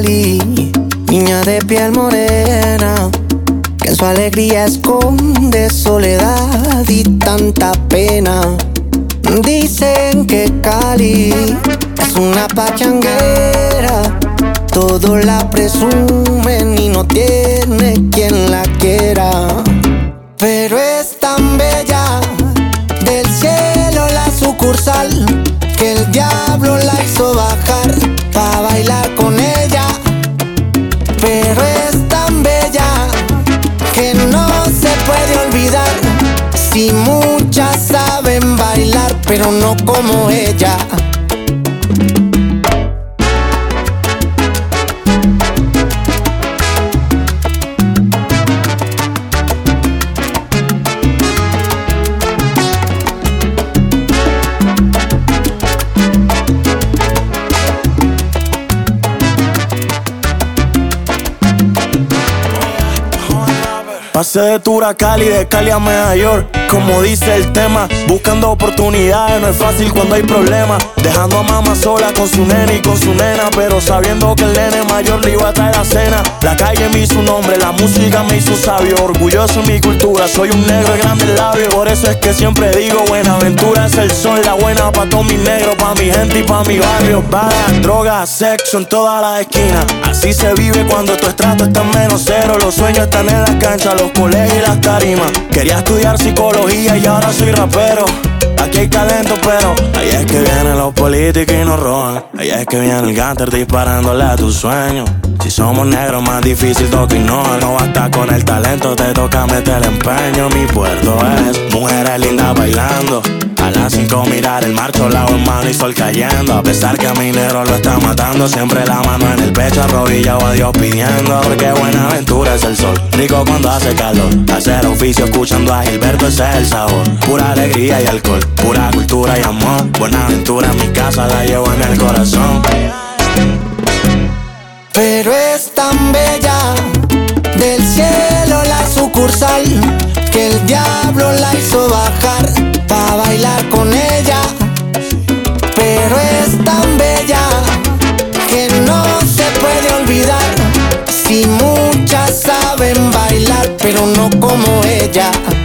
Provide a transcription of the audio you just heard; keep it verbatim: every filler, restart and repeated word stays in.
Cali, niña de piel morena, que en su alegría esconde soledad y tanta pena. Dicen que Cali es una pachanguera, todos la presumen y no tiene quien la quiera. Pero es tan bella, del cielo la sucursal, que el diablo la hizo bajar pa' bailar con ella. Pero es tan bella que no se puede olvidar. Si muchas saben bailar, pero no como ella. Pasé de Tour a Cali, de Cali a Nueva York. Como dice el tema, buscando oportunidades. No es fácil cuando hay problemas. Dejando a mamá sola con su nene y con su nena, pero sabiendo que el nene mayor le iba a traer la cena. La calle me hizo un hombre, la música me hizo sabio. Orgulloso en mi cultura, soy un negro de grandes labios. Por eso es que siempre digo, Buenaventura es el sol. La buena pa' todos mis negros, pa' mi gente y pa' mi barrio. Balas, drogas, sexo en todas las esquinas. Así se vive cuando tu estrato está en menos cero. Los sueños están en las canchas, los colegios y las tarimas. Quería estudiar psicología y ahora soy rapero. Aquí hay talento, pero ahí es que vienen los políticos y nos roban. Ahí es que viene el gánster disparándole a tus sueños. Si somos negros, más difícil toca y no. No basta con el talento, te toca meter el empeño. Mi puerto es mujeres lindas bailando. A las cinco mirar el mar, lado en mano y sol cayendo. A pesar que a mi negro lo está matando, siempre la mano en el pecho, arrodillado a Dios pidiendo. Porque Buenaventura es el sol, rico cuando hace calor. Hacer oficio escuchando a Gilberto, ese es el sabor. Pura alegría y alcohol, pura cultura y amor. Buenaventura en mi casa, la llevo en el corazón. Pero es tan bella, del cielo la sucursal, que el diablo la hizo bajar pa' bailar con ella. Pero es tan bella que no se puede olvidar. Si muchas saben bailar, pero no como ella.